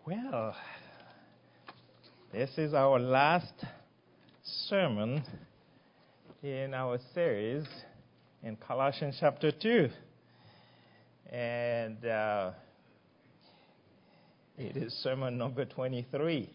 Well, this is our last sermon in our series in Colossians chapter 2. And it is sermon number 23.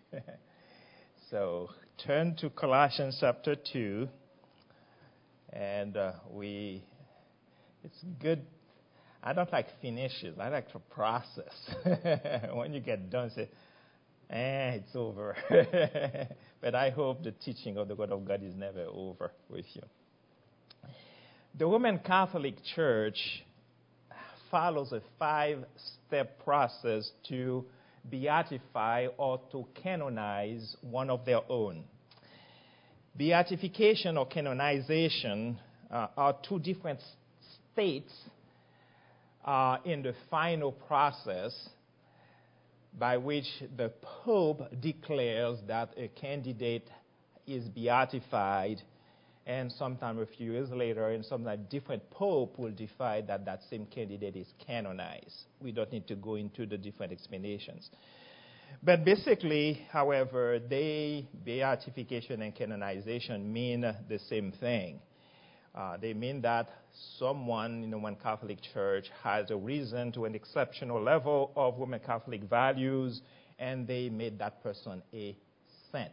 So turn to Colossians chapter 2. And it's good. I don't like finishes. I like to process. When you get done, say, it's over. But I hope the teaching of the Word of God is never over with you. The Roman Catholic Church follows a 5-step process to beatify or to canonize one of their own. Beatification or canonization are two different states in the final process by which the Pope declares that a candidate is beatified, and sometime a few years later, and sometime different Pope will decide that that same candidate is canonized. We don't need to go into the different explanations. But basically, however, beatification and canonization mean the same thing. They mean that someone in the Roman Catholic Church has arisen to an exceptional level of Roman Catholic values, and they made that person a saint.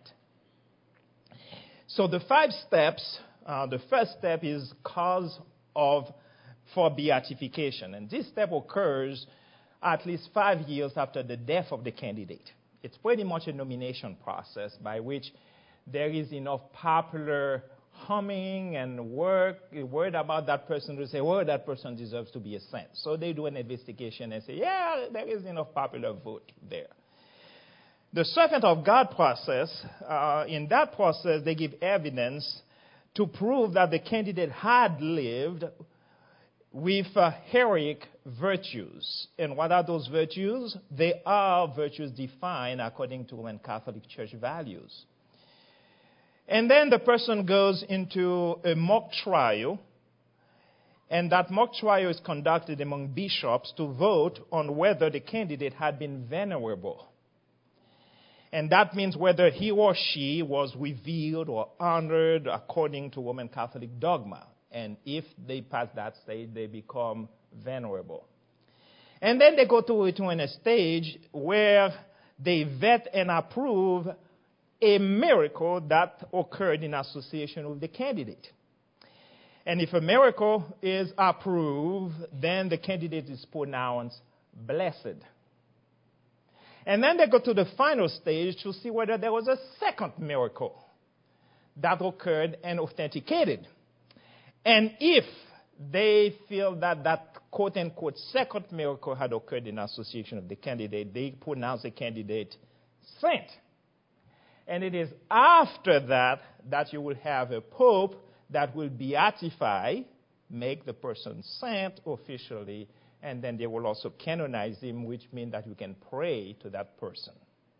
So the 5 steps, the first step is cause for beatification. And this step occurs at least 5 years after the death of the candidate. It's pretty much a nomination process by which there is enough popular humming and word about that person to say, well, that person deserves to be a saint. So they do an investigation and say, yeah, there is enough popular vote there. The servant of God process, in that process, they give evidence to prove that the candidate had lived with heroic virtues. And what are those virtues? They are virtues defined according to Roman Catholic Church values. And then the person goes into a mock trial, and that mock trial is conducted among bishops to vote on whether the candidate had been venerable. And that means whether he or she was revered or honored according to Roman Catholic dogma. And if they pass that stage, they become venerable. And then they go to a stage where they vet and approve a miracle that occurred in association with the candidate. And if a miracle is approved, then the candidate is pronounced blessed. And then they go to the final stage to see whether there was a second miracle that occurred and authenticated. And if they feel that that quote-unquote second miracle had occurred in association with the candidate, they pronounce the candidate saint. And it is after that you will have a pope that will beatify, make the person saint officially, and then they will also canonize him, which means that you can pray to that person.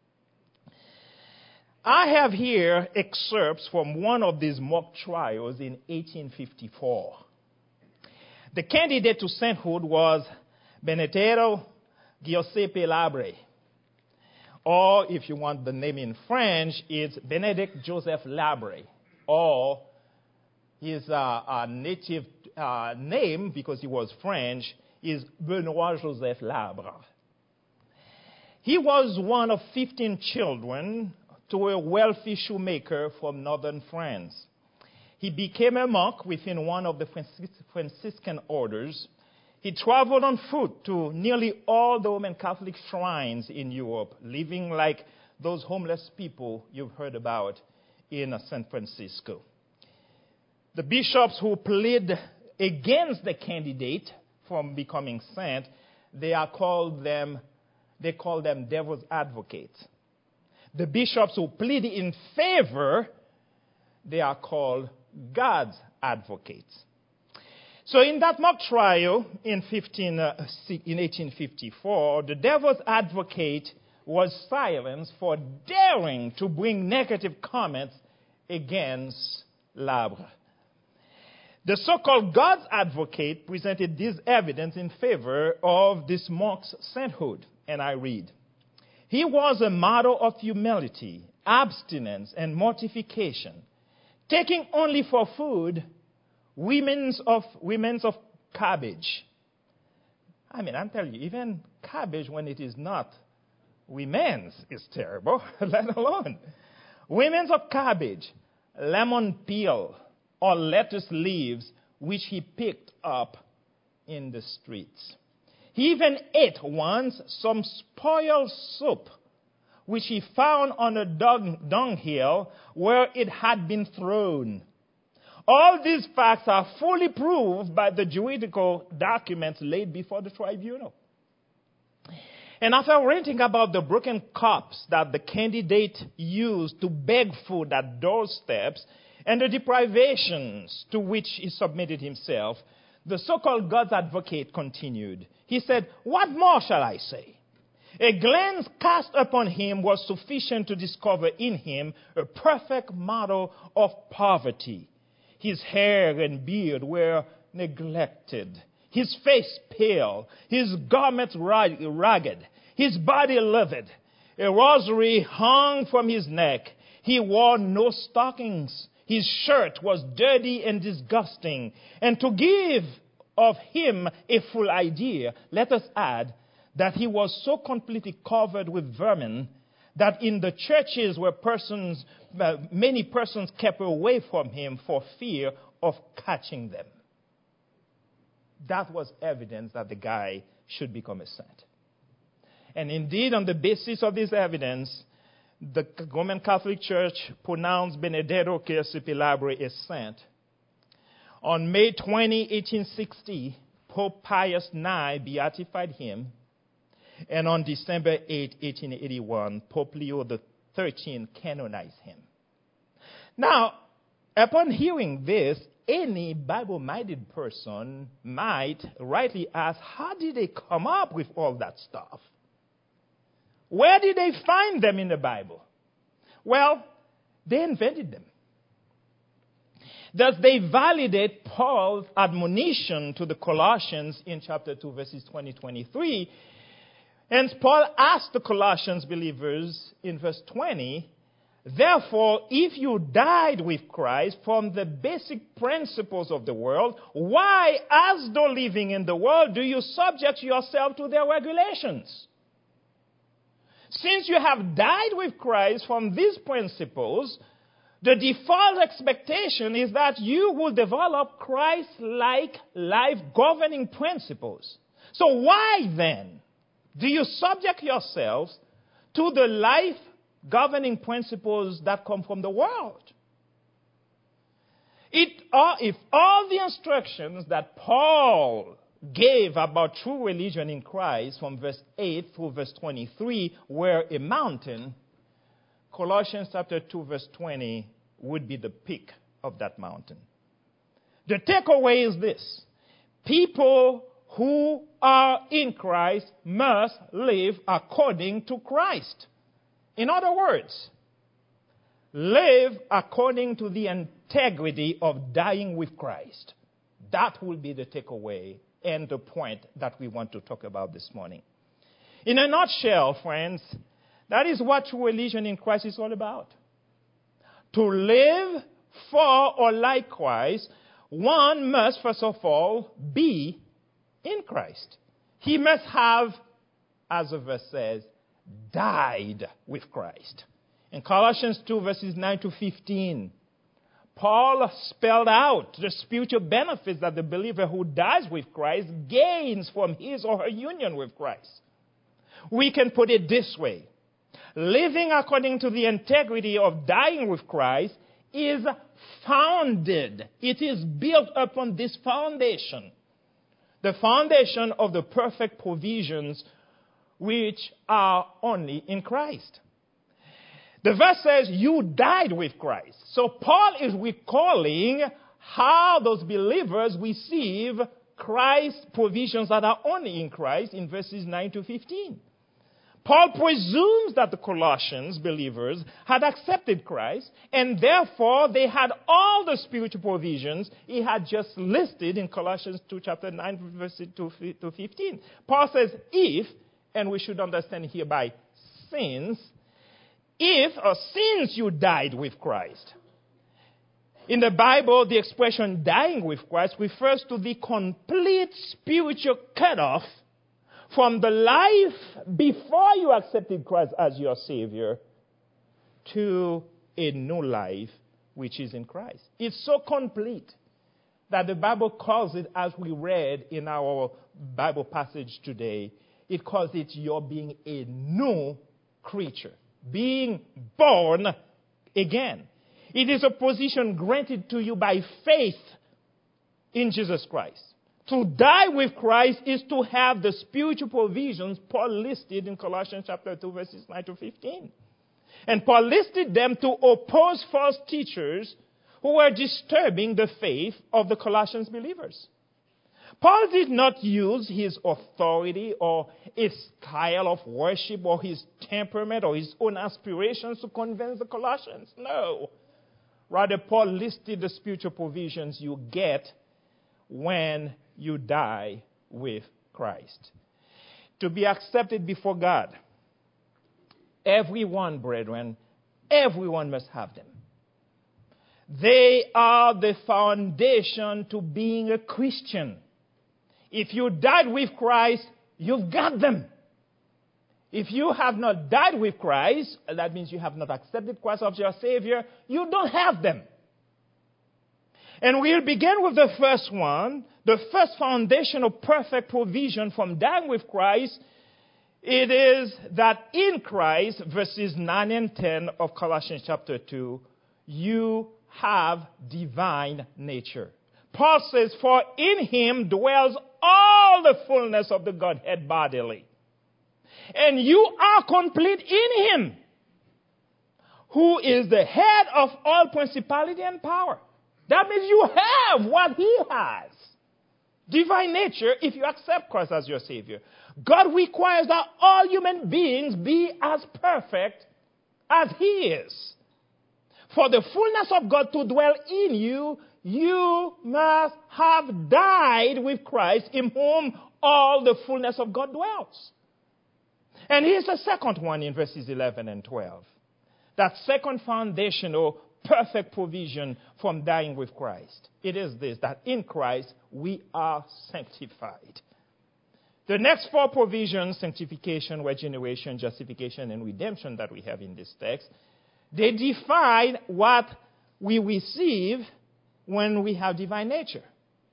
I have here excerpts from one of these mock trials in 1854. The candidate to sainthood was Benedetto Giuseppe Labre. Or, if you want the name in French, it's Benedict Joseph Labre. Or his native name, because he was French, is Benoit Joseph Labre. He was one of 15 children to a wealthy shoemaker from northern France. He became a monk within one of the Franciscan orders. He traveled on foot to nearly all the Roman Catholic shrines in Europe, living like those homeless people you've heard about in San Francisco. The bishops who plead against the candidate from becoming saint, they call them devil's advocates. The bishops who plead in favor, they are called God's advocates. So in that mock trial in 1854, the devil's advocate was silenced for daring to bring negative comments against Labre. The so-called God's advocate presented this evidence in favor of this monk's sainthood, and I read. He was a model of humility, abstinence, and mortification, taking only for food women's of cabbage. I mean, I'm telling you, even cabbage when it is not women's is terrible, let alone women's of cabbage, lemon peel, or lettuce leaves, which he picked up in the streets. He even ate once some spoiled soup, which he found on a dunghill where it had been thrown. All these facts are fully proved by the juridical documents laid before the tribunal. And after ranting about the broken cups that the candidate used to beg food at doorsteps and the deprivations to which he submitted himself, the so-called God's advocate continued. He said, "What more shall I say? A glance cast upon him was sufficient to discover in him a perfect model of poverty. His hair and beard were neglected, his face pale, his garments ragged, his body livid. A rosary hung from his neck. He wore no stockings. His shirt was dirty and disgusting. And to give of him a full idea, let us add that he was so completely covered with vermin that in the churches where many persons kept away from him for fear of catching them." That was evidence that the guy should become a saint. And indeed, on the basis of this evidence, the Roman Catholic Church pronounced Benedetto Circepilabre a saint. On May 20, 1860, Pope Pius IX beatified him. And on December 8, 1881, Pope Leo XIII canonized him. Now, upon hearing this, any Bible-minded person might rightly ask, how did they come up with all that stuff? Where did they find them in the Bible? Well, they invented them. Thus, they validate Paul's admonition to the Colossians in chapter 2, verses 20-23. And Paul asked the Colossians believers in verse 20, "Therefore, if you died with Christ from the basic principles of the world, why, as though living in the world, do you subject yourself to their regulations? Since you have died with Christ from these principles, the default expectation is that you will develop Christ-like life-governing principles. So why then do you subject yourselves to the life-governing principles that come from the world?" If all the instructions that Paul gave about true religion in Christ from verse 8 through verse 23 were a mountain, Colossians chapter 2 verse 20 would be the peak of that mountain. The takeaway is this: people who are in Christ must live according to Christ. In other words, live according to the integrity of dying with Christ. That will be the takeaway and the point that we want to talk about this morning. In a nutshell, friends, that is what true religion in Christ is all about. To live for or like Christ, one must first of all be in Christ. He must have, as the verse says, died with Christ. In Colossians 2 verses 9-15, Paul spelled out the spiritual benefits that the believer who dies with Christ gains from his or her union with Christ. We can put it this way: living according to the integrity of dying with Christ is founded. It is built upon this foundation. The foundation of the perfect provisions which are only in Christ. The verse says, you died with Christ. So Paul is recalling how those believers receive Christ's provisions that are only in Christ in verses 9-15. Paul presumes that the Colossians believers had accepted Christ, and therefore they had all the spiritual provisions he had just listed in Colossians 2, chapter 9, verses 2-15. Paul says, if, and we should understand hereby, since you died with Christ. In the Bible, the expression dying with Christ refers to the complete spiritual cutoff from the life before you accepted Christ as your Savior to a new life which is in Christ. It's so complete that the Bible calls it, as we read in our Bible passage today, it calls it your being a new creature, being born again. It is a position granted to you by faith in Jesus Christ. To die with Christ is to have the spiritual provisions Paul listed in Colossians chapter 2, verses 9 to 15. And Paul listed them to oppose false teachers who were disturbing the faith of the Colossians believers. Paul did not use his authority or his style of worship or his temperament or his own aspirations to convince the Colossians. No. Rather, Paul listed the spiritual provisions you get when you die with Christ. To be accepted before God, everyone, brethren, everyone must have them. They are the foundation to being a Christian. If you died with Christ, you've got them. If you have not died with Christ, that means you have not accepted Christ as your Savior, you don't have them. And we'll begin with the first one, the first foundation of perfect provision from dying with Christ. It is that in Christ, verses 9 and 10 of Colossians chapter 2, you have divine nature. Paul says, for in him dwells all the fullness of the Godhead bodily. And you are complete in him, who is the head of all principality and power. That means you have what he has. Divine nature, if you accept Christ as your Savior. God requires that all human beings be as perfect as he is. For the fullness of God to dwell in you, you must have died with Christ, in whom all the fullness of God dwells. And here's the second one in verses 11 and 12. That second foundational perfect provision from dying with Christ. It is this, that in Christ we are sanctified. The next four provisions, sanctification, regeneration, justification, and redemption that we have in this text, they define what we receive when we have divine nature.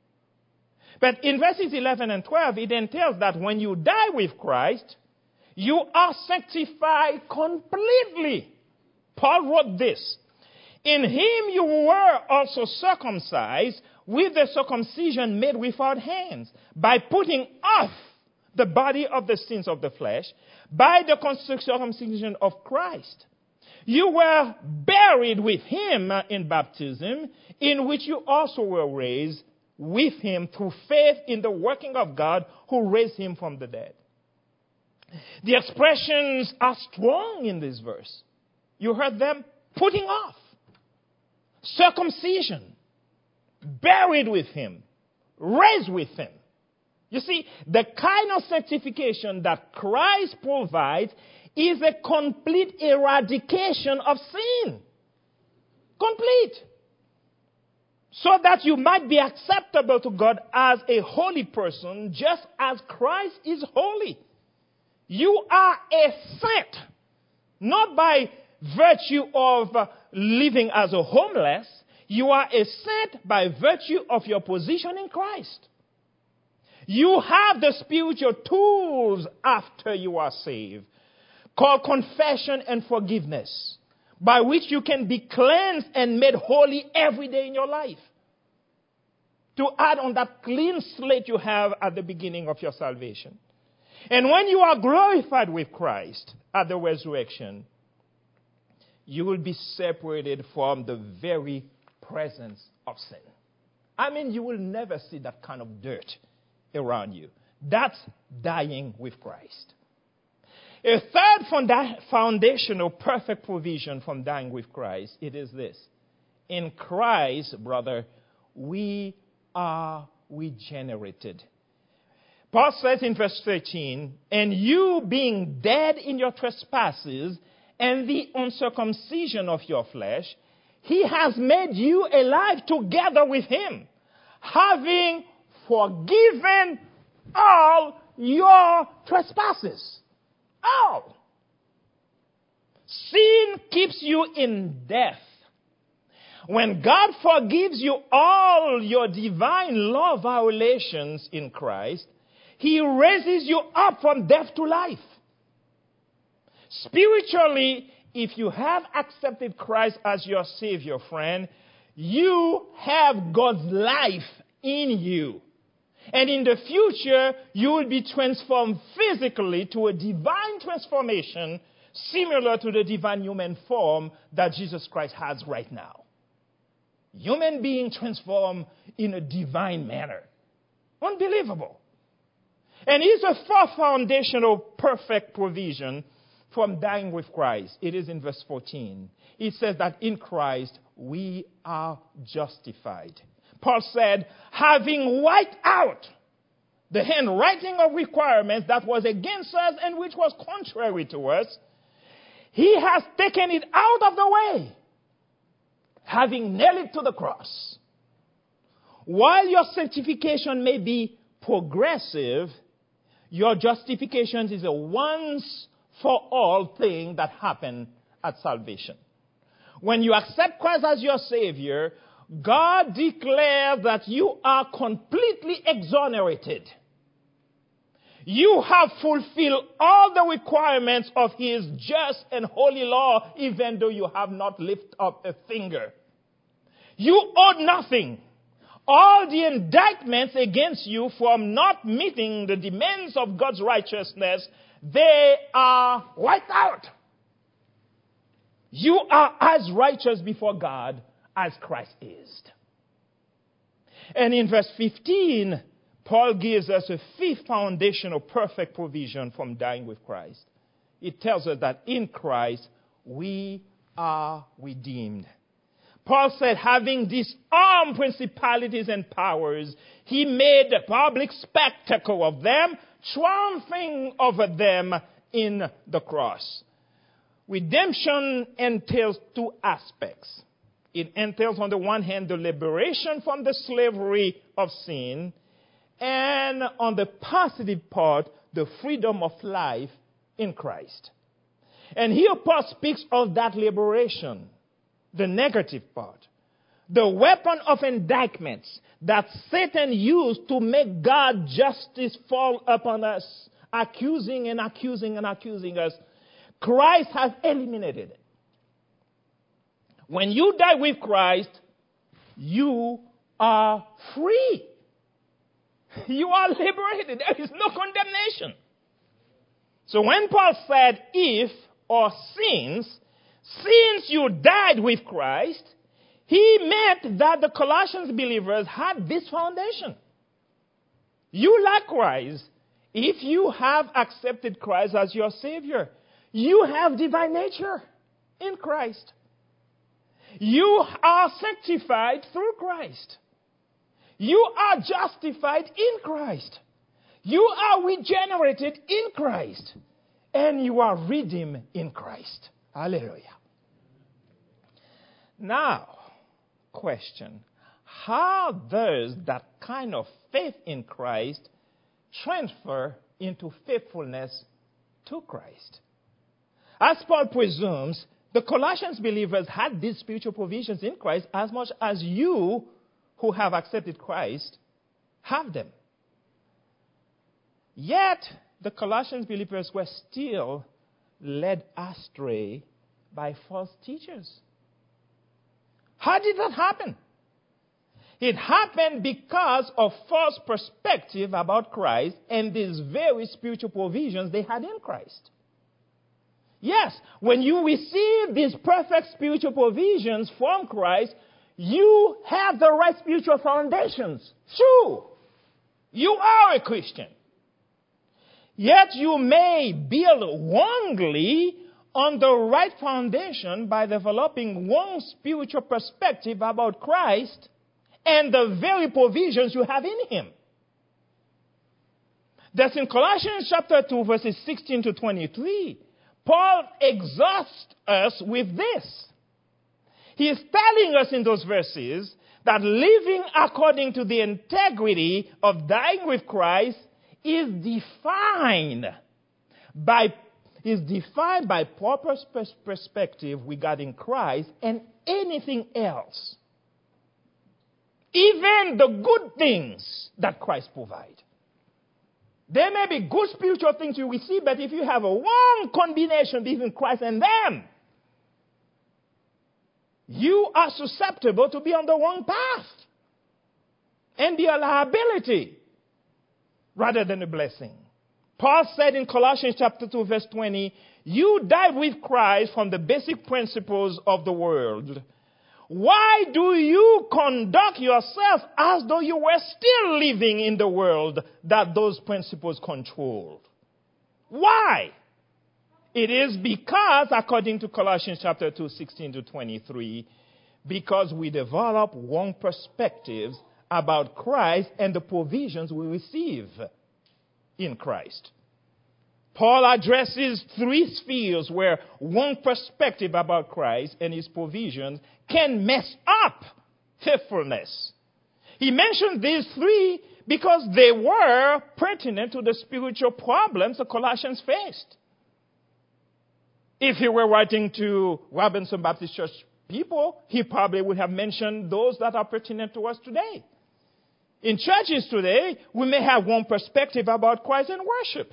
But in verses 11 and 12, it entails that when you die with Christ, you are sanctified completely. Paul wrote this, in him you were also circumcised with the circumcision made without hands, by putting off the body of the sins of the flesh, by the circumcision of Christ. You were buried with him in baptism, in which you also were raised with him through faith in the working of God who raised him from the dead. The expressions are strong in this verse. You heard them? Putting off, circumcision, buried with him, raised with him. You see, the kind of sanctification that Christ provides is a complete eradication of sin. Complete. So that you might be acceptable to God as a holy person, just as Christ is holy. You are a saint, not by virtue of living as a homeless. You are a saint by virtue of your position in Christ. You have the spiritual tools after you are saved, called confession and forgiveness, by which you can be cleansed and made holy every day in your life. To add on that clean slate you have at the beginning of your salvation. And when you are glorified with Christ at the resurrection, you will be separated from the very presence of sin. I mean, you will never see that kind of dirt around you. That's dying with Christ. A third foundational perfect provision from dying with Christ, it is this. In Christ, brother, we are regenerated. Paul says in verse 13, and you being dead in your trespasses and the uncircumcision of your flesh, he has made you alive together with him, having forgiven all your trespasses. All. Sin keeps you in death. When God forgives you all your divine law violations in Christ, he raises you up from death to life. Spiritually, if you have accepted Christ as your Savior, friend, you have God's life in you. And in the future, you will be transformed physically to a divine transformation similar to the divine human form that Jesus Christ has right now. Human being transformed in a divine manner. Unbelievable. And here's a fourth foundational perfect provision from dying with Christ. It is in verse 14. It says that in Christ we are justified. Paul said, having wiped out the handwriting of requirements that was against us and which was contrary to us, he has taken it out of the way, having nailed it to the cross. While your sanctification may be progressive, your justification is a once-for-all thing that happened at salvation. When you accept Christ as your Savior, God declares that you are completely exonerated. You have fulfilled all the requirements of His just and holy law, even though you have not lifted up a finger. You owe nothing. All the indictments against you from not meeting the demands of God's righteousness, they are wiped out. You are as righteous before God as Christ is. And in verse 15, Paul gives us a fifth foundational perfect provision from dying with Christ. It tells us that in Christ we are redeemed. Paul said, having disarmed principalities and powers, he made a public spectacle of them, triumphing over them in the cross. Redemption entails two aspects. It entails, on the one hand, the liberation from the slavery of sin, and on the positive part, the freedom of life in Christ. And here Paul speaks of that liberation. The negative part. The weapon of indictments that Satan used to make God's justice fall upon us, accusing and accusing and accusing us, Christ has eliminated it. When you die with Christ, you are free. You are liberated. There is no condemnation. So when Paul said if or since you died with Christ, he meant that the Colossians believers had this foundation. You likewise, if you have accepted Christ as your Savior, you have divine nature in Christ. You are sanctified through Christ. You are justified in Christ. You are regenerated in Christ. And you are redeemed in Christ. Hallelujah. Now, question. How does that kind of faith in Christ transfer into faithfulness to Christ? As Paul presumes, the Colossians believers had these spiritual provisions in Christ as much as you who have accepted Christ have them. Yet, the Colossians believers were still led astray by false teachers. How did that happen? It happened because of false perspective about Christ and these very spiritual provisions they had in Christ. Yes, when you receive these perfect spiritual provisions from Christ, you have the right spiritual foundations. True. You are a Christian. Yet you may build wrongly on the right foundation by developing one spiritual perspective about Christ and the very provisions you have in Him. That's in Colossians chapter 2, verses 16 to 23. Paul exhorts us with this. He is telling us in those verses that living according to the integrity of dying with Christ is defined by proper perspective regarding Christ and anything else. Even the good things that Christ provides. There may be good spiritual things you receive, but if you have a wrong combination between Christ and them, you are susceptible to be on the wrong path and be a liability rather than a blessing. Paul said in Colossians chapter 2, verse 20, you died with Christ from the basic principles of the world. Why do you conduct yourself as though you were still living in the world that those principles control? Why? It is because, according to Colossians chapter 2, 16 to 23, because we develop wrong perspectives about Christ and the provisions we receive in Christ. Paul addresses three spheres where one perspective about Christ and his provisions can mess up faithfulness. He mentioned these three because they were pertinent to the spiritual problems the Colossians faced. If he were writing to Robinson Baptist Church people, he probably would have mentioned those that are pertinent to us today. In churches today, we may have one perspective about Christ and worship.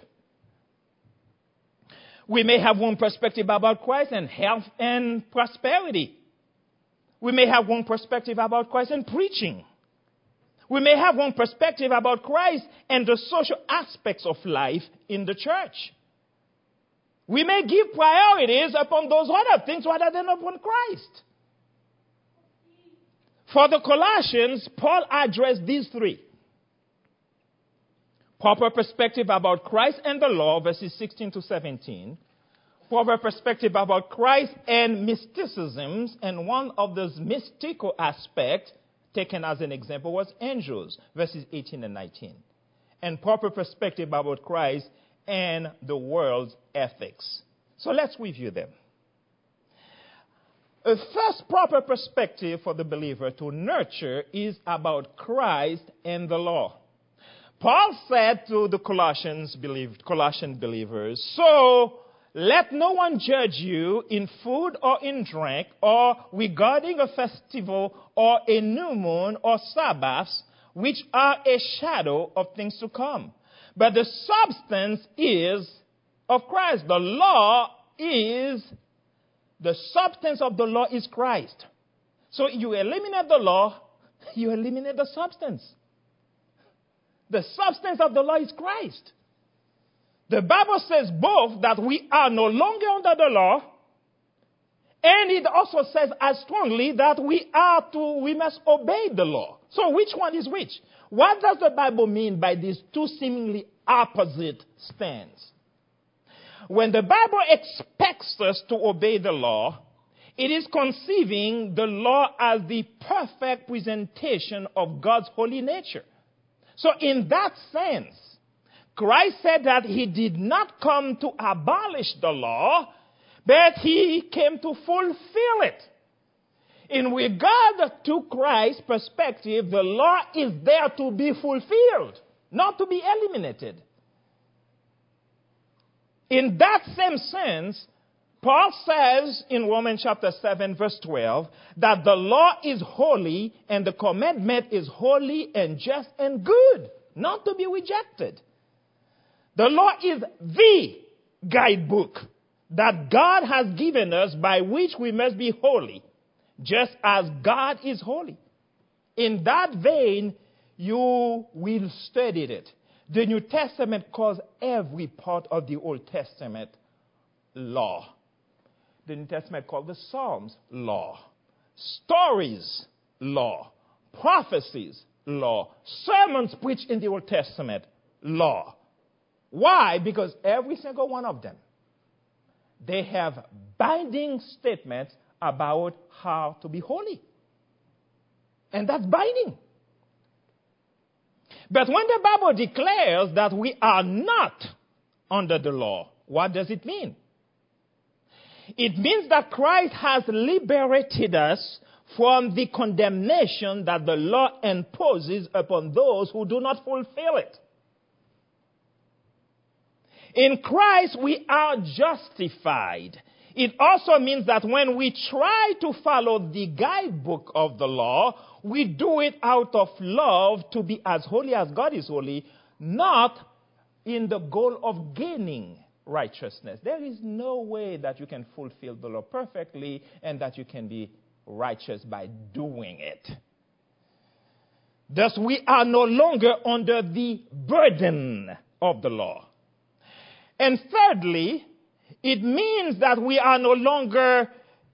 We may have one perspective about Christ and health and prosperity. We may have one perspective about Christ and preaching. We may have one perspective about Christ and the social aspects of life in the church. We may give priorities upon those other things rather than upon Christ. For the Colossians, Paul addressed these three. Proper perspective about Christ and the law, verses 16 to 17. Proper perspective about Christ and mysticisms, and one of those mystical aspects, taken as an example, was angels, verses 18 and 19. And proper perspective about Christ and the world's ethics. So let's review them. A first proper perspective for the believer to nurture is about Christ and the law. Paul said to the Colossian believers, so let no one judge you in food or in drink or regarding a festival or a new moon or Sabbaths, which are a shadow of things to come. But the substance is of Christ. The substance of the law is Christ. So you eliminate the law, you eliminate the substance. The substance of the law is Christ. The Bible says both that we are no longer under the law, and it also says as strongly that we must obey the law. So which one is which? What does the Bible mean by these two seemingly opposite stands? When the Bible expects us to obey the law, it is conceiving the law as the perfect presentation of God's holy nature. So in that sense, Christ said that he did not come to abolish the law, but he came to fulfill it. In regard to Christ's perspective, the law is there to be fulfilled, not to be eliminated. In that same sense, Paul says in Romans chapter 7, verse 12, that the law is holy and the commandment is holy and just and good, not to be rejected. The law is the guidebook that God has given us by which we must be holy, just as God is holy. In that vein, you will study it. The New Testament calls every part of the Old Testament law. The New Testament calls the Psalms law. Stories, law. Prophecies, law. Sermons preached in the Old Testament, law. Why? Because every single one of them, they have binding statements about how to be holy. And that's binding. But when the Bible declares that we are not under the law, what does it mean? It means that Christ has liberated us from the condemnation that the law imposes upon those who do not fulfill it. In Christ, we are justified. It also means that when we try to follow the guidebook of the law, we do it out of love to be as holy as God is holy, not in the goal of gaining righteousness. There is no way that you can fulfill the law perfectly and that you can be righteous by doing it. Thus, we are no longer under the burden of the law. And thirdly, it means that we are no longer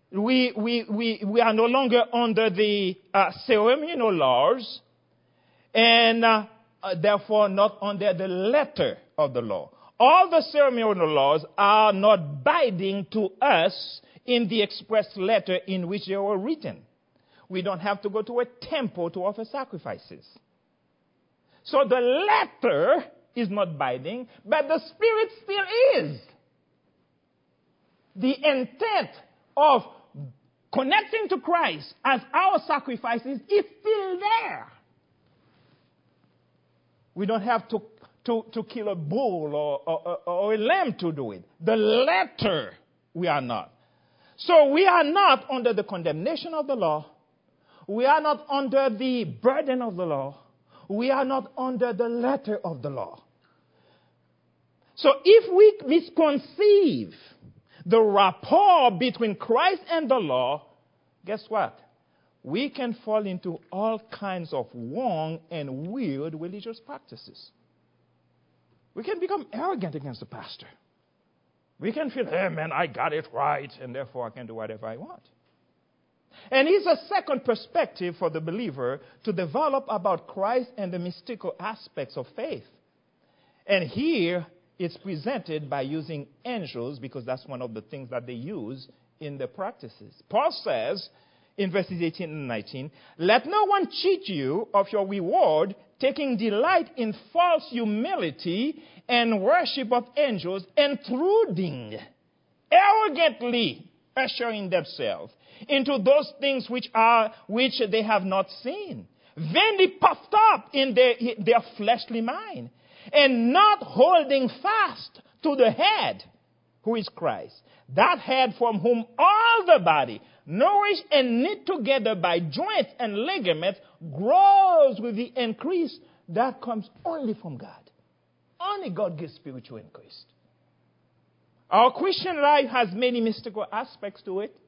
under the ceremonial laws, and therefore not under the letter of the law. All the ceremonial laws are not binding to us in the express letter in which they were written. We don't have to go to a temple to offer sacrifices. So the letter is not binding, but the Spirit still is. The intent of connecting to Christ as our sacrifices is still there. We don't have to kill a bull or a lamb to do it. The letter, we are not. So we are not under the condemnation of the law. We are not under the burden of the law. We are not under the letter of the law. So if we misconceive the rapport between Christ and the law, guess what? We can fall into all kinds of wrong and weird religious practices. We can become arrogant against the pastor. We can feel, hey man, I got it right, and therefore I can do whatever I want. And here's a second perspective for the believer to develop about Christ and the mystical aspects of faith. And here it's presented by using angels, because that's one of the things that they use in the practices. Paul says in verses 18 and 19, let no one cheat you of your reward, taking delight in false humility and worship of angels, intruding, arrogantly ushering themselves into those things which they have not seen, vainly puffed up in their fleshly mind, and not holding fast to the head, who is Christ, that head from whom all the body, nourished and knit together by joints and ligaments, grows with the increase that comes only from God. Only God gives spiritual increase. Our Christian life has many mystical aspects to it.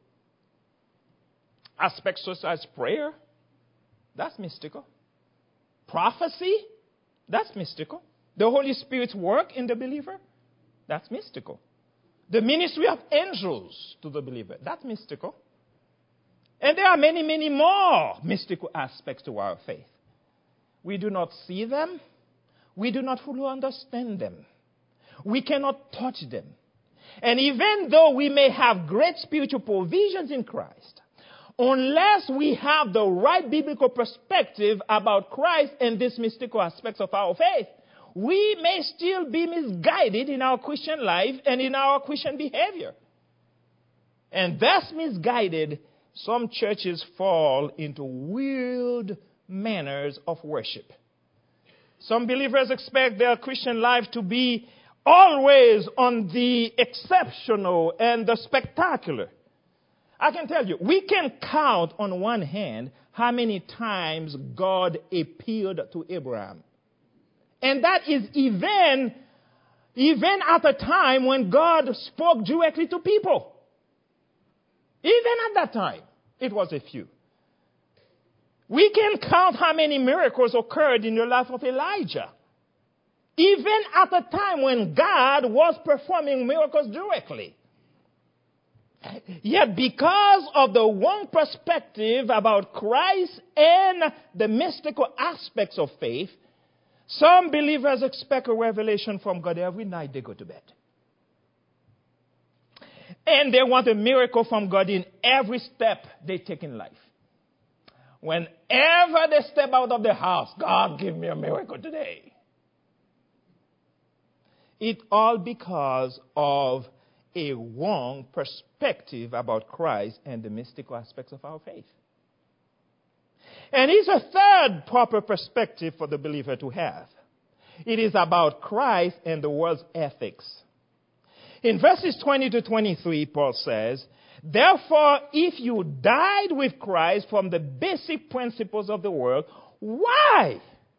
Aspects such as prayer, that's mystical. Prophecy, that's mystical. The Holy Spirit's work in the believer, that's mystical. The ministry of angels to the believer, that's mystical. And there are many, many more mystical aspects to our faith. We do not see them. We do not fully understand them. We cannot touch them. And even though we may have great spiritual provisions in Christ, unless we have the right biblical perspective about Christ and these mystical aspects of our faith, we may still be misguided in our Christian life and in our Christian behavior. And thus misguided, some churches fall into weird manners of worship. Some believers expect their Christian life to be always on the exceptional and the spectacular. I can tell you, we can count on one hand how many times God appeared to Abraham. And that is even at a time when God spoke directly to people. Even at that time, it was a few. We can count how many miracles occurred in the life of Elijah. Even at a time when God was performing miracles directly. Yet because of the wrong perspective about Christ and the mystical aspects of faith, some believers expect a revelation from God every night they go to bed. And they want a miracle from God in every step they take in life. whenever they step out of the house, God, give me a miracle today. It all because of a wrong perspective about Christ and the mystical aspects of our faith. And it's a third proper perspective for the believer to have. It is about Christ and the world's ethics. In verses 20 to 23, Paul says, therefore, if you died with Christ from the basic principles of the world, why?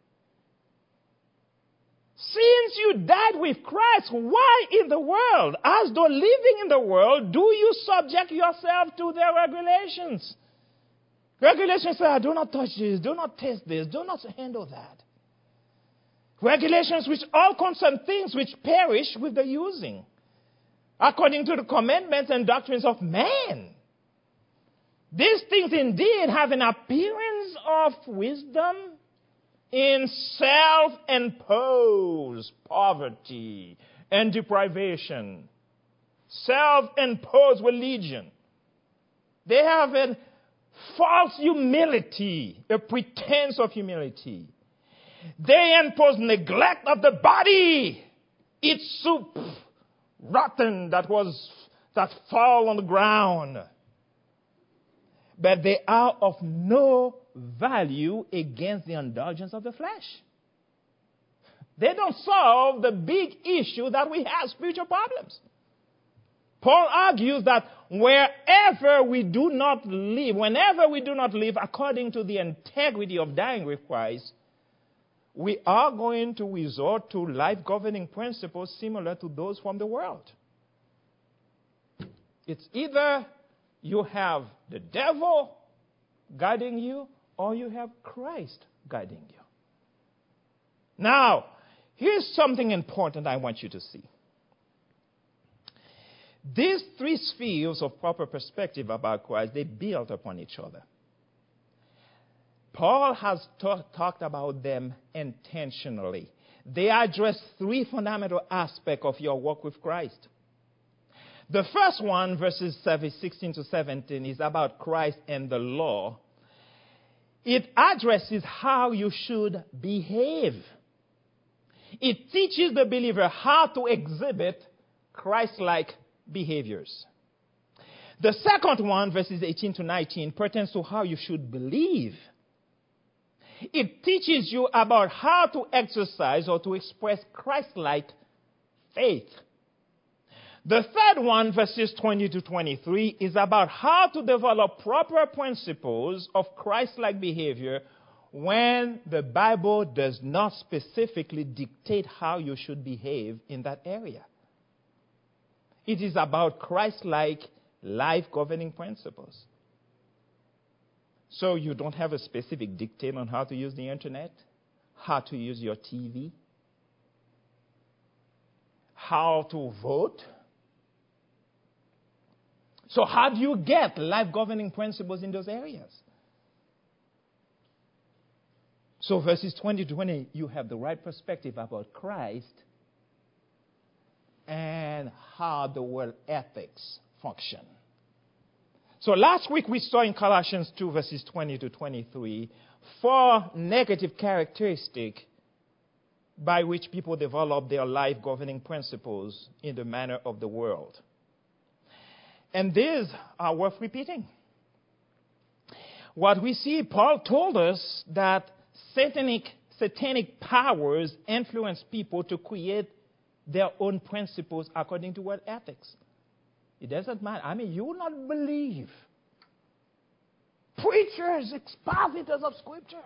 Since you died with Christ, why in the world, as though living in the world, do you subject yourself to their regulations? Regulations say, do not touch this, do not taste this, do not handle that. Regulations which all concern things which perish with the using, according to the commandments and doctrines of man. These things indeed have an appearance of wisdom in self-imposed poverty and deprivation, self-imposed religion. They have a false humility, a pretense of humility. They impose neglect of the body. Eat soup, rotten, that fall on the ground. But they are of no value against the indulgence of the flesh. They don't solve the big issue that we have, spiritual problems. Paul argues that whenever we do not live according to the integrity of dying with Christ, we are going to resort to life-governing principles similar to those from the world. It's either you have the devil guiding you or you have Christ guiding you. Now, here's something important I want you to see. These three spheres of proper perspective about Christ, they build upon each other. Paul has talked about them intentionally. They address three fundamental aspects of your walk with Christ. The first one, verses 16 to 17, is about Christ and the law. It addresses how you should behave. It teaches the believer how to exhibit Christ-like behaviors. The second one, verses 18 to 19, pertains to how you should believe. It teaches you about how to exercise or to express Christ-like faith. The third one, verses 20 to 23, is about how to develop proper principles of Christ-like behavior when the Bible does not specifically dictate how you should behave in that area. It is about Christ-like life-governing principles. So you don't have a specific dictate on how to use the internet, how to use your TV, how to vote. So how do you get life-governing principles in those areas? So verses 20 to 20, you have the right perspective about Christ and how the world ethics function. So last week we saw in Colossians 2 verses 20 to 23 four negative characteristics by which people develop their life governing principles in the manner of the world. And these are worth repeating. What we see, Paul told us that satanic powers influence people to create their own principles according to world ethics. It doesn't matter. I mean, you will not believe preachers, expositors of Scripture,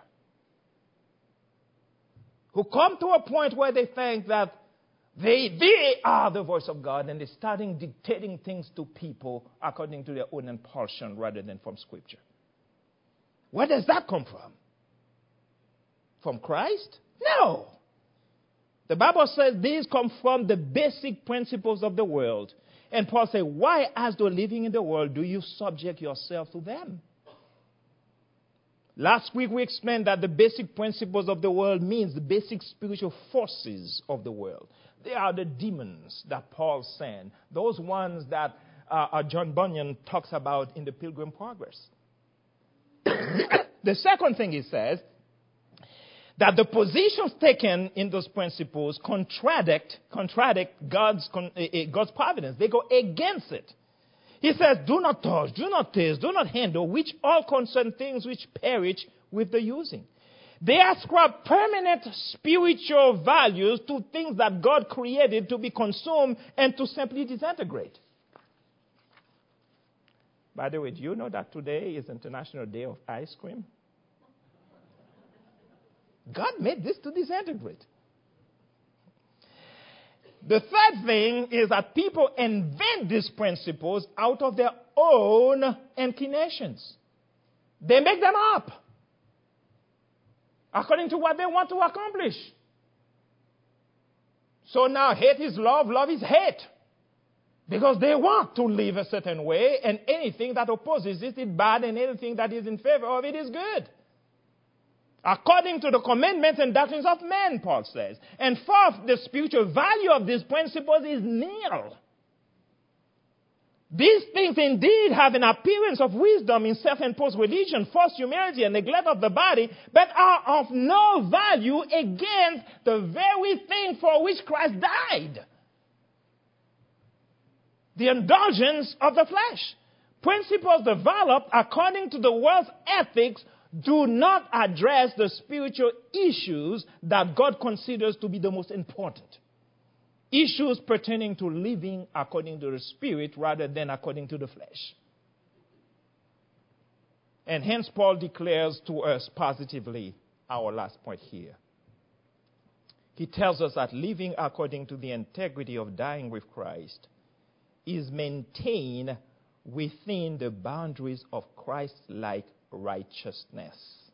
who come to a point where they think that they are the voice of God, and they're starting dictating things to people according to their own impulsion rather than from Scripture. Where does that come from? From Christ? No. The Bible says these come from the basic principles of the world. And Paul said, why, as though living in the world, do you subject yourself to them? Last week we explained that the basic principles of the world means the basic spiritual forces of the world. They are the demons that Paul sent, those ones that John Bunyan talks about in the Pilgrim Progress. the second thing he says, that the positions taken in those principles contradict God's providence. They go against it. He says, do not touch, do not taste, do not handle, which all concern things which perish with the using. They ascribe permanent spiritual values to things that God created to be consumed and to simply disintegrate. By the way, do you know that today is International Day of Ice Cream? God made this to disintegrate. The third thing is that people invent these principles out of their own inclinations. They make them up according to what they want to accomplish. So now hate is love, love is hate. Because they want to live a certain way, and anything that opposes it is bad, and anything that is in favor of it is good. According to the commandments and doctrines of men, Paul says. And fourth, the spiritual value of these principles is nil. These things indeed have an appearance of wisdom in self-imposed religion, false humility, and neglect of the body, but are of no value against the very thing for which Christ died. The indulgence of the flesh. Principles developed according to the world's ethics do not address the spiritual issues that God considers to be the most important. Issues pertaining to living according to the Spirit rather than according to the flesh. And hence Paul declares to us positively our last point here. He tells us that living according to the integrity of dying with Christ is maintained within the boundaries of Christ-like righteousness.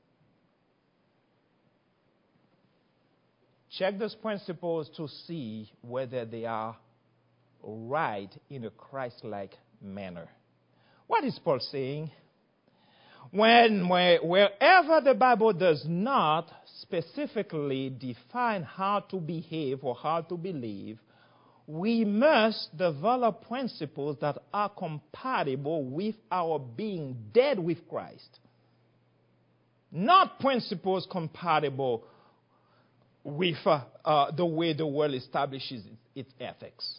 Check those principles to see whether they are right in a Christ-like manner. What is Paul saying? Wherever the Bible does not specifically define how to behave or how to believe, we must develop principles that are compatible with our being dead with Christ. Not principles compatible with the way the world establishes its ethics.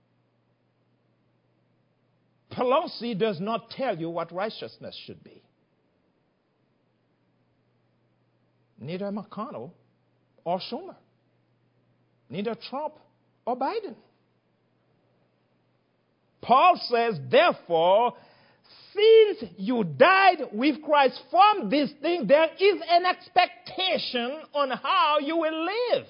Pelosi does not tell you what righteousness should be. Neither McConnell or Schumer. Neither Trump or Biden. Paul says, therefore, since you died with Christ from this thing, there is an expectation on how you will live.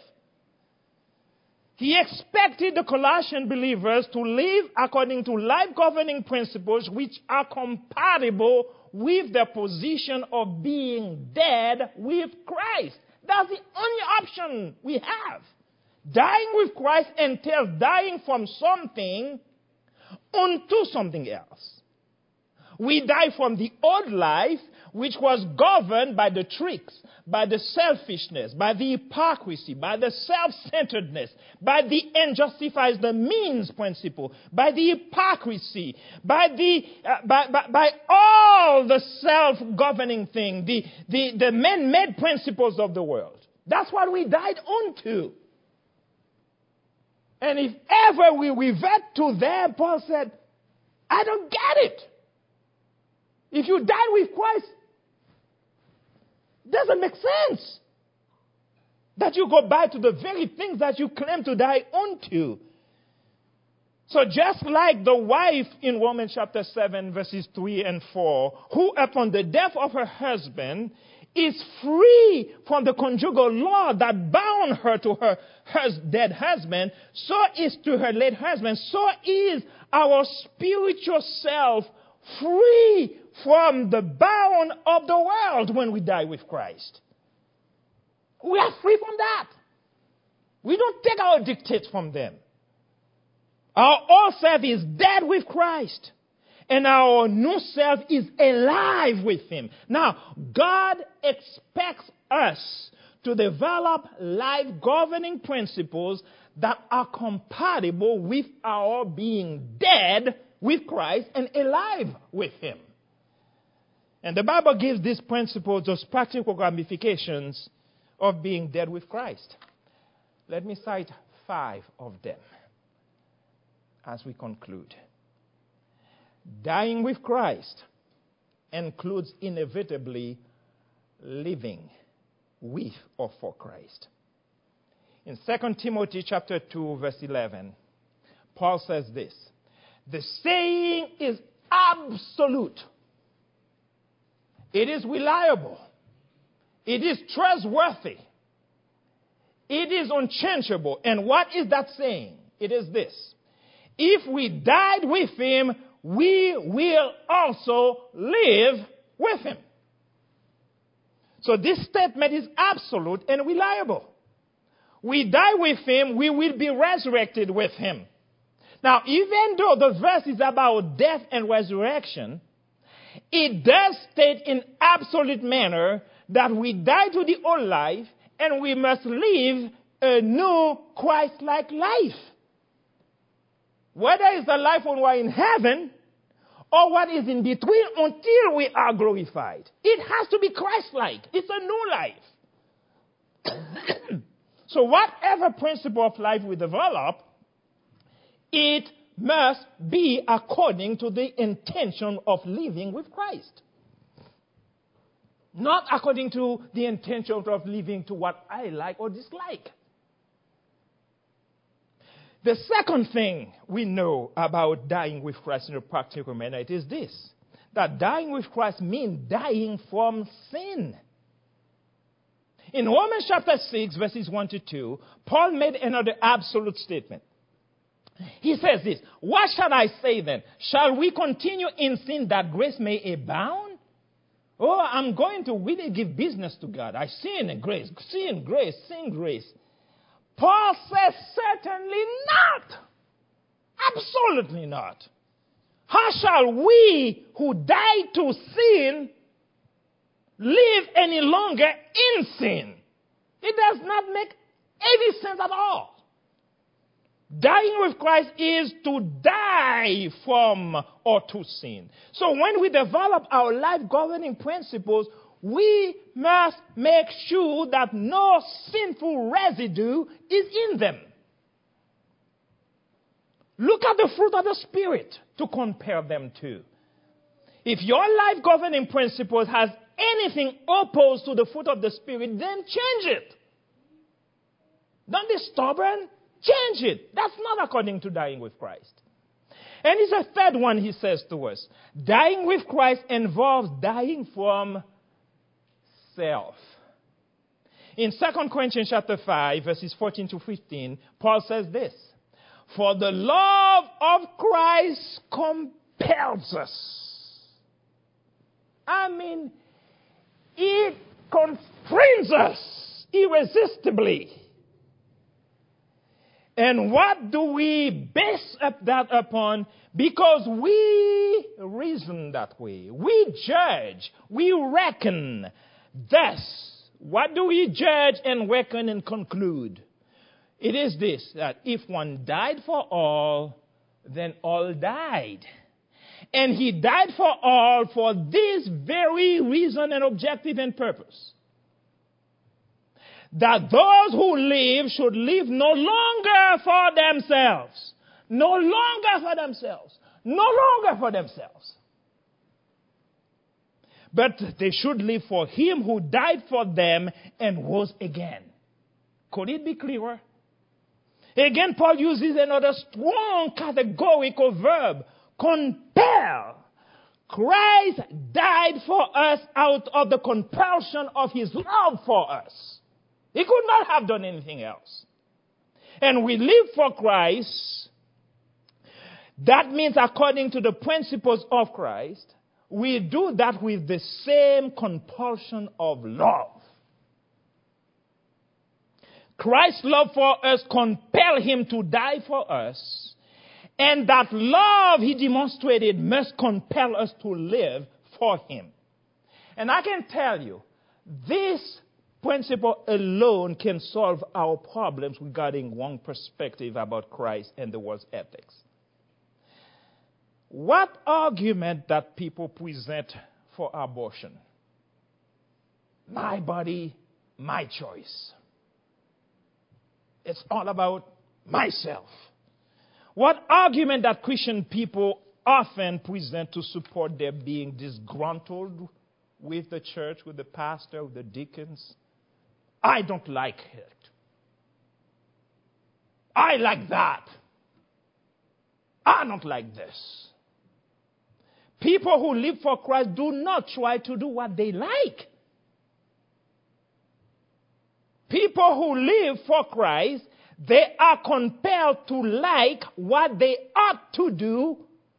He expected the Colossian believers to live according to life-governing principles which are compatible with their position of being dead with Christ. That's the only option we have. Dying with Christ entails dying from something unto something else. We die from the old life, which was governed by the tricks, by the selfishness, by the hypocrisy, by the self-centeredness, by the end justifies the means principle, by the hypocrisy, by all the self-governing thing, the man-made principles of the world. That's what we died unto. And if ever we revert to them, Paul said, I don't get it. If you die with Christ, doesn't make sense that you go back to the very things that you claim to die unto. So just like the wife in Romans chapter 7 verses 3 and 4, who upon the death of her husband is free from the conjugal law that bound her to her dead husband, so is to her late husband, so is our spiritual self free from the bound of the world when we die with Christ. We are free from that. We don't take our dictates from them. Our old self is dead with Christ. And our new self is alive with Him. Now, God expects us to develop life-governing principles that are compatible with our being dead with Christ and alive with Him. And the Bible gives these principles, those practical ramifications of being dead with Christ. Let me cite 5 of them as we conclude. Dying with Christ includes inevitably living with or for Christ. In 2 Timothy chapter 2, verse 11, Paul says this, "The saying is absolute. It is reliable. It is trustworthy. It is unchangeable." And what is that saying? It is this: if we died with him, we will also live with him. So this statement is absolute and reliable. We die with him, we will be resurrected with him. Now, even though the verse is about death and resurrection, it does state in absolute manner that we die to the old life and we must live a new Christ-like life. Whether it's the life when we're in heaven or what is in between until we are glorified. It has to be Christ-like. It's a new life. So whatever principle of life we develop, it must be according to the intention of living with Christ. Not according to the intention of living to what I like or dislike. The second thing we know about dying with Christ in a practical manner, it is this: that dying with Christ means dying from sin. In Romans chapter 6, verses 1 to 2, Paul made another absolute statement. He says this: "What shall I say then? Shall we continue in sin that grace may abound? Oh, I'm going to really give business to God. I sin and grace, sin, grace, sin, grace." Paul says certainly not. Absolutely not. How shall we who died to sin live any longer in sin? It does not make any sense at all. Dying with Christ is to die from or to sin. So when we develop our life governing principles, we must make sure that no sinful residue is in them. Look at the fruit of the Spirit to compare them to. If your life governing principles has anything opposed to the fruit of the Spirit, then change it. Don't be stubborn. Change it. That's not according to dying with Christ. And it's a third one he says to us. Dying with Christ involves dying from self. In 2 Corinthians chapter 5, verses 14 to 15, Paul says this: "For the love of Christ compels us." I mean, it constrains us irresistibly. And what do we base that upon? Because we reason that way. We judge. We reckon. Thus, what do we judge and reckon and conclude? It is this, that if one died for all, then all died. And he died for all for this very reason and objective and purpose: that those who live should live no longer for themselves. No longer for themselves. No longer for themselves. But they should live for him who died for them and rose again. Could it be clearer? Again, Paul uses another strong categorical verb: compel. Christ died for us out of the compulsion of his love for us. He could not have done anything else. And we live for Christ. That means according to the principles of Christ, we do that with the same compulsion of love. Christ's love for us compelled him to die for us. And that love he demonstrated must compel us to live for him. And I can tell you, this principle alone can solve our problems regarding wrong perspective about Christ and the world's ethics. What argument that people present for abortion. My body, my choice. It's all about myself. What argument that Christian people often present to support their being disgruntled with the church, with the pastor, with the deacons? I don't like it. I like that. I don't like this. People who live for Christ do not try to do what they like. People who live for Christ, they are compelled to like what they ought to do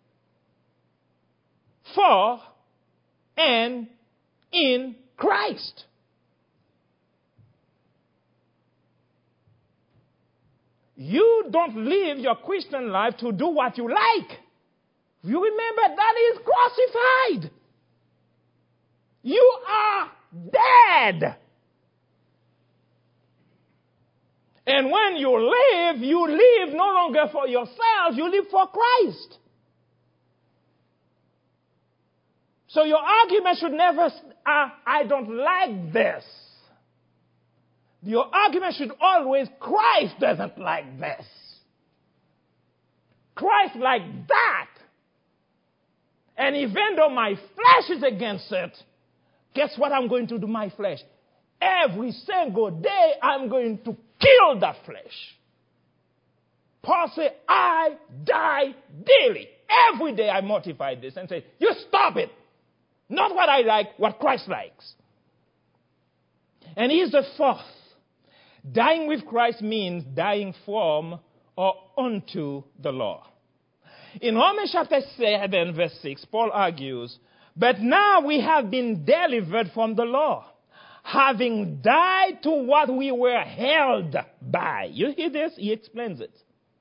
for and in Christ. You don't live your Christian life to do what you like. You remember that is crucified. You are dead. And when you live no longer for yourself, you live for Christ. So your argument should never, I don't like this. Your argument should always, Christ doesn't like this. Christ like that. And even though my flesh is against it, guess what I'm going to do my flesh? Every single day I'm going to kill that flesh. Paul said, I die daily. Every day I mortify this and say, you stop it. Not what I like, what Christ likes. And here's the fourth. Dying with Christ means dying from or unto the law. In Romans chapter 7, verse 6, Paul argues, but now we have been delivered from the law, having died to what we were held by. You hear this? He explains it.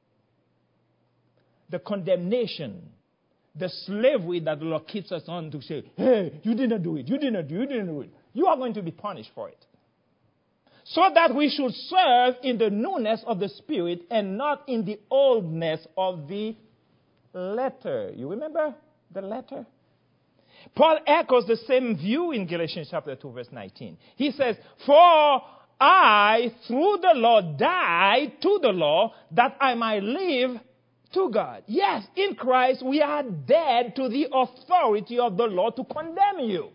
The condemnation, the slavery that the law keeps us on to say, hey, you didn't do it, you didn't do it. You are going to be punished for it. So that we should serve in the newness of the Spirit and not in the oldness of the letter. You remember the letter? Paul echoes the same view in Galatians chapter 2, verse 19. He says, for I, through the law, died to the law that I might live to God. Yes, in Christ we are dead to the authority of the law to condemn you.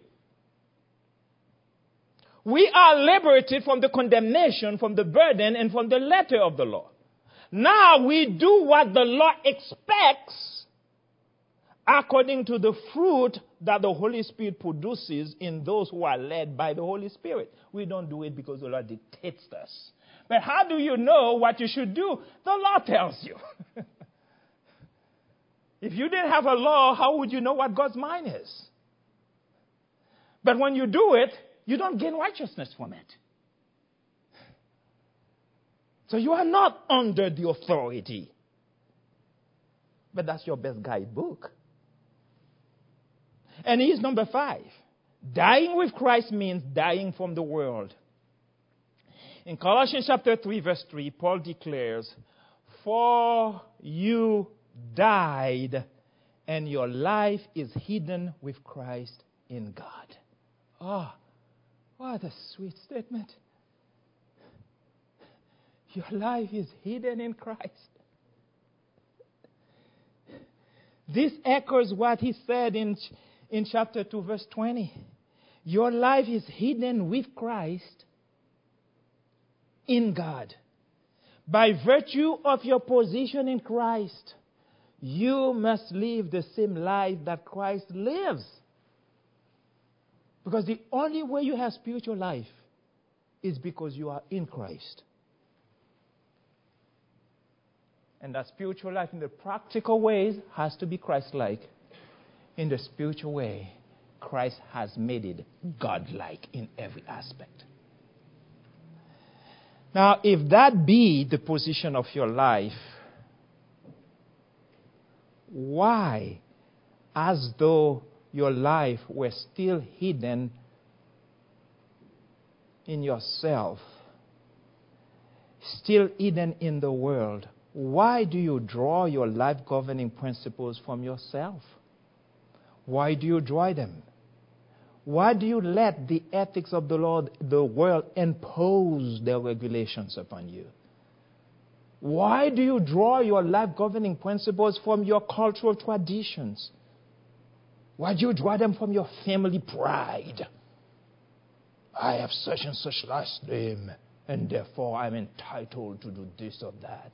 We are liberated from the condemnation, from the burden, and from the letter of the law. Now we do what the law expects according to the fruit that the Holy Spirit produces in those who are led by the Holy Spirit. We don't do it because the law dictates us. But how do you know what you should do? The law tells you. If you didn't have a law, how would you know what God's mind is? But when you do it, you don't gain righteousness from it. So you are not under the authority. But that's your best guidebook. And here's number 5. Dying with Christ means dying from the world. In Colossians chapter 3, verse 3, Paul declares, for you died, and your life is hidden with Christ in God. Oh, what a sweet statement. Your life is hidden in Christ. This echoes what he said in chapter 2, verse 20. Your life is hidden with Christ in God. By virtue of your position in Christ, you must live the same life that Christ lives. Because the only way you have spiritual life is because you are in Christ. And that spiritual life in the practical ways has to be Christ-like. In the spiritual way, Christ has made it God-like in every aspect. Now, if that be the position of your life, why, as though your life were still hidden in yourself, still hidden in the world, why do you draw your life governing principles from yourself? Why do you draw them? Why do you let the ethics of the world impose their regulations upon you? Why do you draw your life governing principles from your cultural traditions? Why do you draw them from your family pride? I have such and such last name, and therefore I'm entitled to do this or that.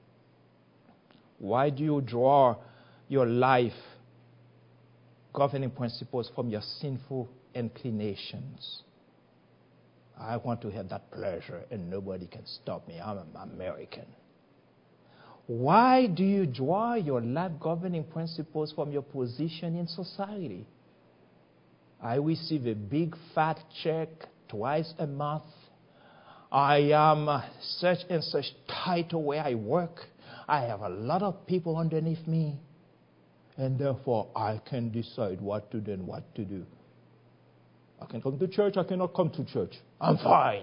Why do you draw your life governing principles from your sinful inclinations? I want to have that pleasure, and nobody can stop me. I'm an American. Why do you draw your life governing principles from your position in society? I receive a big fat check twice a month. I am such and such title where I work. I have a lot of people underneath me. And therefore, I can decide what to do and what to do. I can come to church, I cannot come to church. I'm fine.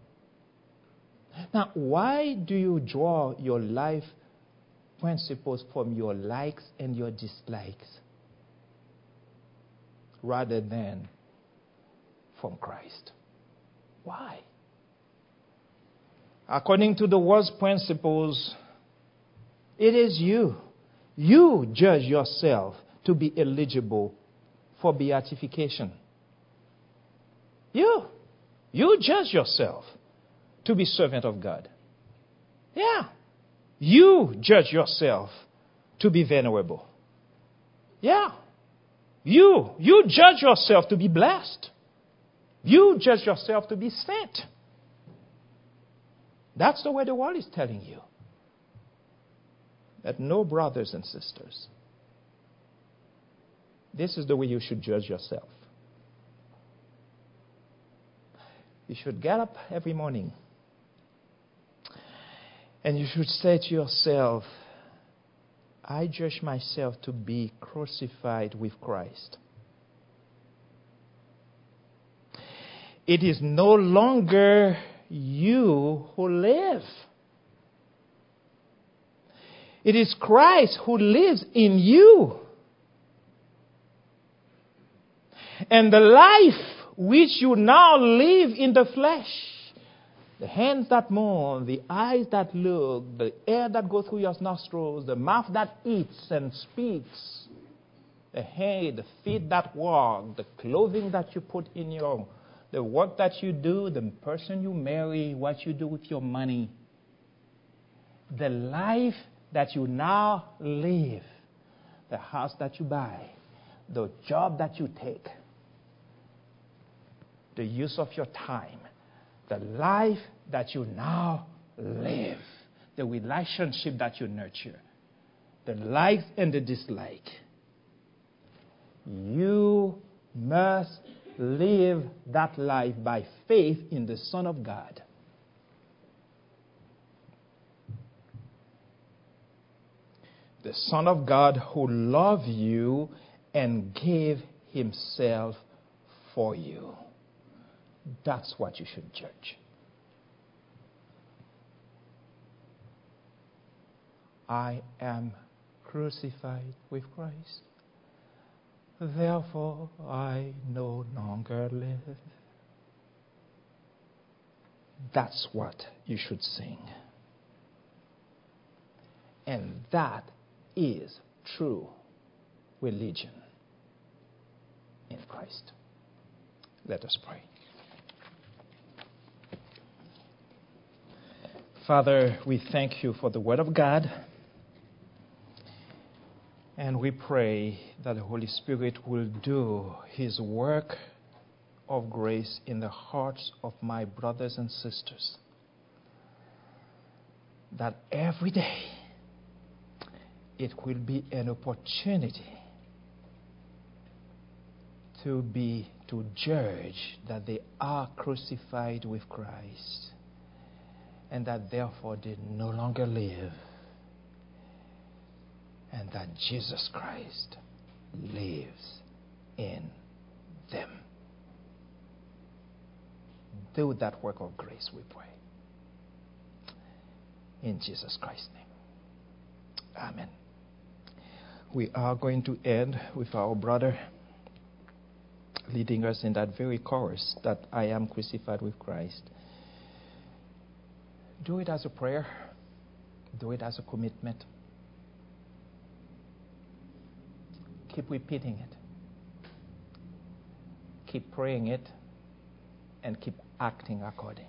Now, why do you draw your life principles from your likes and your dislikes rather than from Christ? Why? According to the world's principles, it is you. You judge yourself to be eligible for beatification. You judge yourself to be servant of God. Yeah. You judge yourself to be venerable. Yeah. You judge yourself to be blessed. You judge yourself to be saint. That's the way the world is telling you. That no, brothers and sisters, this is the way you should judge yourself. You should get up every morning and you should say to yourself, I judge myself to be crucified with Christ. It is no longer you who live. It is Christ who lives in you. And the life which you now live in the flesh, the hands that mourn, the eyes that look, the air that goes through your nostrils, the mouth that eats and speaks, the head, the feet that walk, the clothing that you put in the work that you do, the person you marry, what you do with your money, the life that you now live, the house that you buy, the job that you take, the use of your time, the life that you now live, the relationship that you nurture, the likes and the dislike. You must live that life by faith in the Son of God. The Son of God who loved you and gave himself for you. That's what you should judge. I am crucified with Christ. Therefore, I no longer live. That's what you should sing. And that is true religion in Christ. Let us pray. Father, we thank you for the Word of God. And we pray that the Holy Spirit will do his work of grace in the hearts of my brothers and sisters. That every day it will be an opportunity to judge that they are crucified with Christ and that therefore they no longer live, and that Jesus Christ lives in them. Do that work of grace, we pray. In Jesus Christ's name. Amen. We are going to end with our brother leading us in that very chorus that I am crucified with Christ. Do it as a prayer. Do it as a commitment. Keep repeating it. Keep praying it. And keep acting accordingly.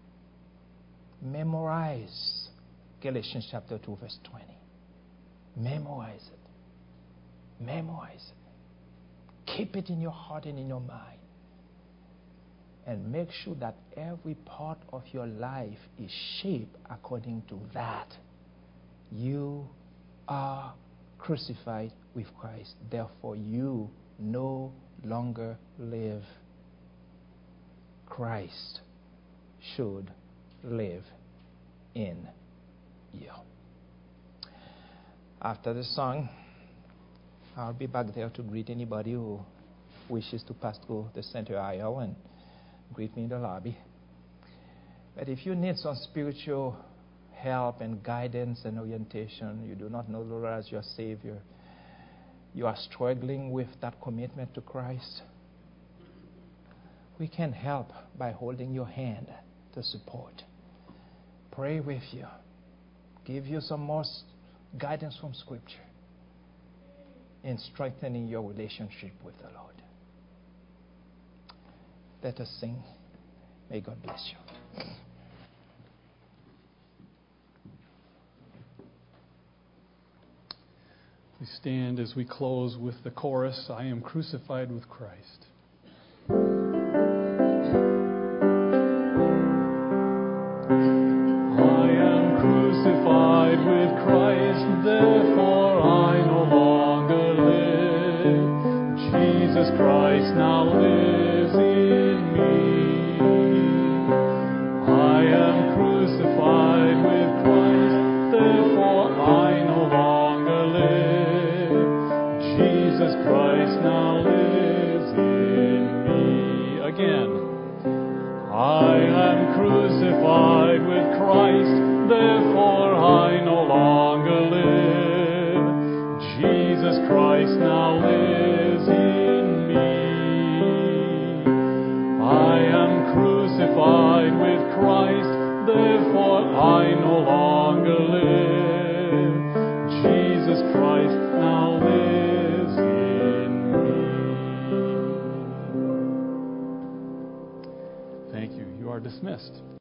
Memorize Galatians chapter 2, verse 20. Memorize it. Memorize it. Keep it in your heart and in your mind. And make sure that every part of your life is shaped according to that. You are crucified with Christ. Therefore, you no longer live. Christ should live in you. After the song, I'll be back there to greet anybody who wishes to pass through the center aisle and greet me in the lobby. But if you need some spiritual help and guidance and orientation, you do not know the Lord as your Savior, you are struggling with that commitment to Christ, we can help by holding your hand to support. Pray with you. Give you some more guidance from Scripture in strengthening your relationship with the Lord. Let us sing. May God bless you. We stand as we close with the chorus, I am crucified with Christ. Crucified with Christ, therefore I no longer live. Jesus Christ now lives in me. I am crucified with Christ, therefore I no longer live. Jesus Christ now lives in me. Again, I am crucified with Christ, therefore I no longer live. Jesus Christ now lives in me. I am crucified with Christ, therefore I no longer live. Jesus Christ now lives in me. Thank you. You are dismissed.